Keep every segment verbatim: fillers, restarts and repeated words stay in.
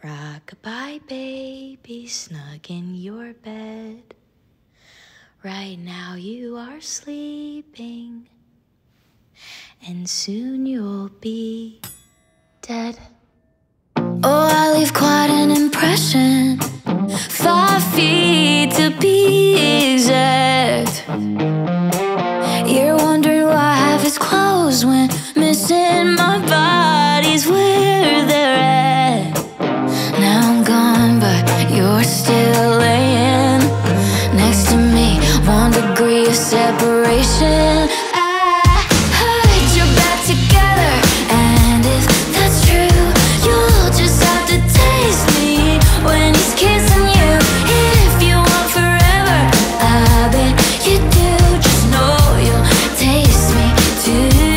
Rock-a-bye, baby, snug in your bed. Right now you are sleeping, and soon you'll be dead. Oh, I leave quite an impression, five feet to be exact. You're wondering why I have his clothes when missing my body's where they're at. Now I'm gone, but you're still laying next to me, one degree of separation. I heard you're back together, and if that's true, you'll just have to taste me when he's kissing you. If you want forever, I bet you do. Just know you'll taste me too.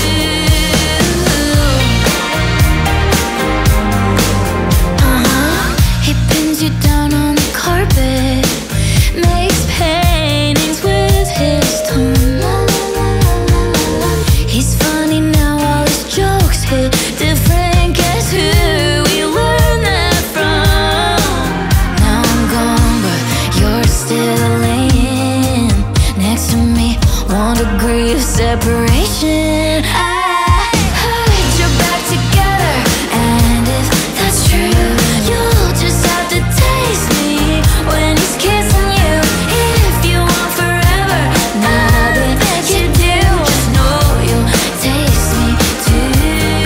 Uh-huh. He pins you down on the carpet, makes paintings with his tongue. He's funny now, all his jokes hit different. Guess who we learned that from? Now I'm gone, but you're still laying next to me, one degree of separation. I heard you're back together, and if that's true, you'll just have to taste me when he's kissing you. If you want forever, I bet you do. Just know you'll taste me too.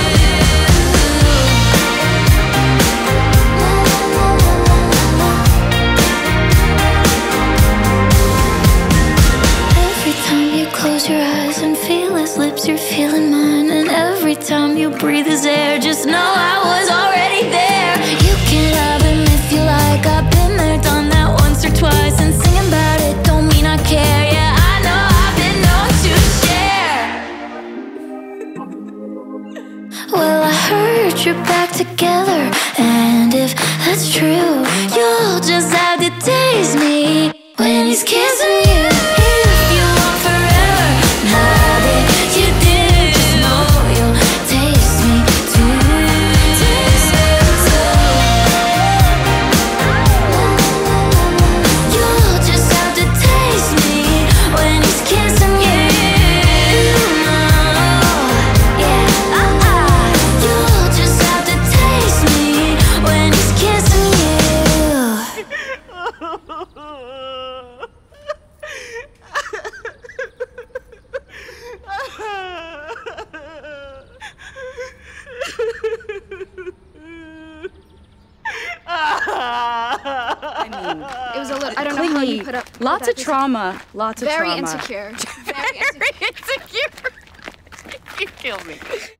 Every time you close your eyes and feel his lips, you're feeling mine. And every time you breathe his air, just know I was already there. You can have him if you like, I've been there, done that once or twice. And singing about it don't mean I care. Yeah, I know I've been known to share. Well, I heard you're back together, and if that's true, you'll just have to taste me when he's kissing you. If you want forever, I bet you do. Just know you'll taste me too. Taste me too. You'll just have to taste me when he's kissing you. Yeah, uh-uh. You'll just have to taste me when he's kissing you. I mean, It was a little. I don't know how clingy. you put up. put Lots up of with- trauma. Lots of Very trauma. insecure. Very insecure. insecure. You kill me.